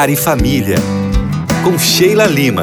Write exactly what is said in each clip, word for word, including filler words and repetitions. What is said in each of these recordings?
Lar e Família, com Sheila Lima.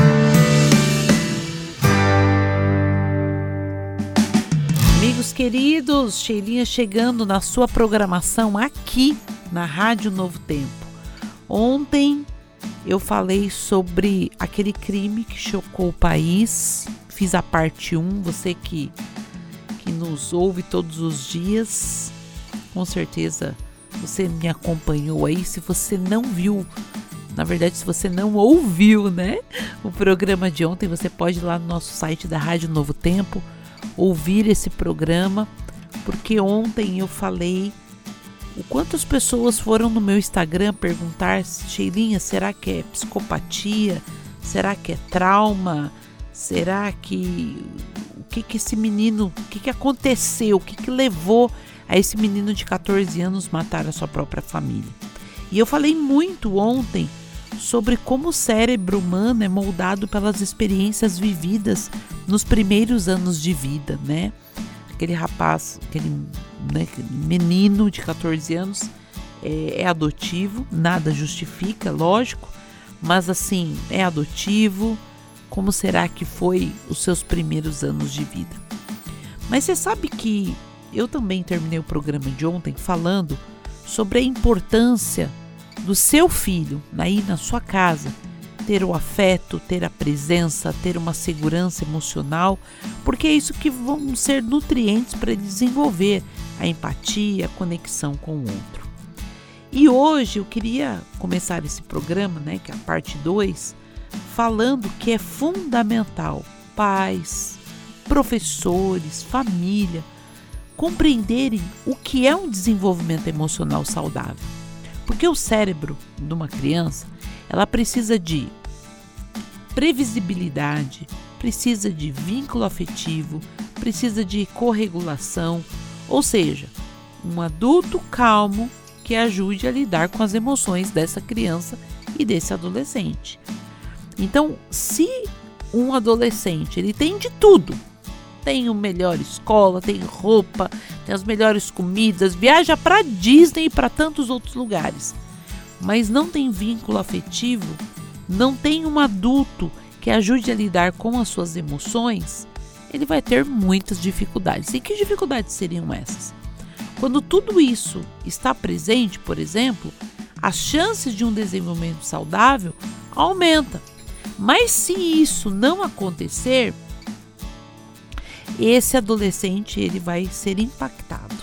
Amigos queridos, Sheilinha chegando na sua programação aqui na Rádio Novo Tempo. Ontem eu falei sobre aquele crime que chocou o país, fiz a parte um, você que, que nos ouve todos os dias, com certeza você me acompanhou aí. Se você não viu, na verdade se você não ouviu, né, o programa de ontem, você pode ir lá no nosso site da Rádio Novo Tempo, ouvir esse programa, porque ontem eu falei o quanto as pessoas foram no meu Instagram perguntar: Sheilinha, será que é psicopatia? Será que é trauma? Será que... O que que esse menino... O que que aconteceu? O que que levou a esse menino de catorze anos matar a sua própria família? E eu falei muito ontem sobre como o cérebro humano é moldado pelas experiências vividas nos primeiros anos de vida, né? Aquele rapaz, aquele, né, menino de catorze anos é, é adotivo, nada justifica, lógico, mas assim, é adotivo. Como será que foi os seus primeiros anos de vida? Mas você sabe que eu também terminei o programa de ontem falando sobre a importância do seu filho aí na sua casa ter o afeto, ter a presença, ter uma segurança emocional, porque é isso que vão ser nutrientes para ele desenvolver a empatia, a conexão com o outro. E hoje eu queria começar esse programa, né, que é a parte dois, falando que é fundamental pais, professores, família compreenderem o que é um desenvolvimento emocional saudável. Porque o cérebro de uma criança, ela precisa de previsibilidade, precisa de vínculo afetivo, precisa de corregulação, ou seja, um adulto calmo que ajude a lidar com as emoções dessa criança e desse adolescente. Então, se um adolescente, ele tem de tudo, tem a melhor escola, tem roupa, tem as melhores comidas, viaja para Disney e para tantos outros lugares, mas não tem vínculo afetivo, não tem um adulto que ajude a lidar com as suas emoções, ele vai ter muitas dificuldades. E que dificuldades seriam essas? Quando tudo isso está presente, por exemplo, as chances de um desenvolvimento saudável aumentam. Mas se isso não acontecer, esse adolescente ele vai ser impactado.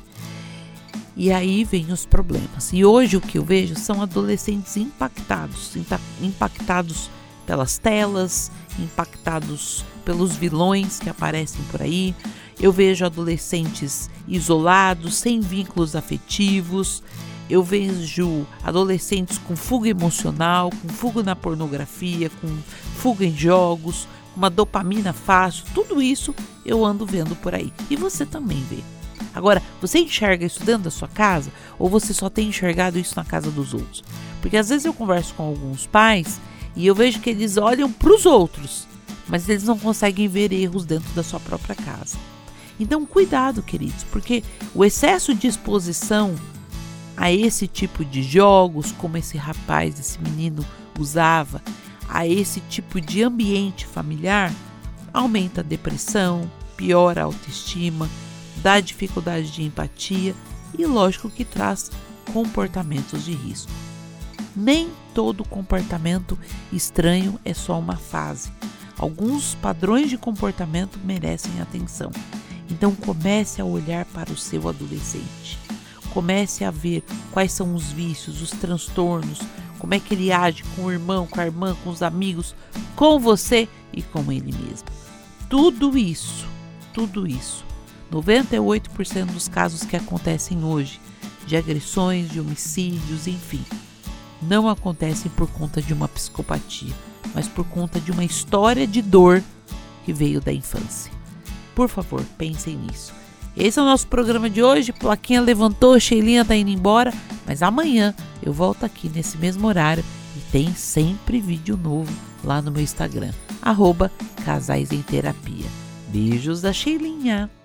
E aí vem os problemas. E hoje o que eu vejo são adolescentes impactados, impactados pelas telas, impactados pelos vilões que aparecem por aí. Eu vejo adolescentes isolados, sem vínculos afetivos. Eu vejo adolescentes com fuga emocional, com fuga na pornografia, com fuga em jogos, uma dopamina fácil. Tudo isso eu ando vendo por aí. E você também vê. Agora, você enxerga isso dentro da sua casa ou você só tem enxergado isso na casa dos outros? Porque às vezes eu converso com alguns pais e eu vejo que eles olham para os outros, mas eles não conseguem ver erros dentro da sua própria casa. Então, cuidado, queridos, porque o excesso de exposição a esse tipo de jogos, como esse rapaz, esse menino usava, a esse tipo de ambiente familiar, aumenta a depressão, piora a autoestima, dá dificuldade de empatia e lógico que traz comportamentos de risco. Nem todo comportamento estranho é só uma fase. Alguns padrões de comportamento merecem atenção. Então comece a olhar para o seu adolescente. Comece a ver quais são os vícios, os transtornos, como é que ele age com o irmão, com a irmã, com os amigos, com você e com ele mesmo. Tudo isso, tudo isso, noventa e oito por cento dos casos que acontecem hoje, de agressões, de homicídios, enfim, não acontecem por conta de uma psicopatia, mas por conta de uma história de dor que veio da infância. Por favor, pensem nisso. Esse é o nosso programa de hoje. Plaquinha levantou, Sheilinha tá indo embora, mas amanhã eu volto aqui nesse mesmo horário e tem sempre vídeo novo lá no meu Instagram, arroba Casais em Terapia. Beijos da Sheilinha.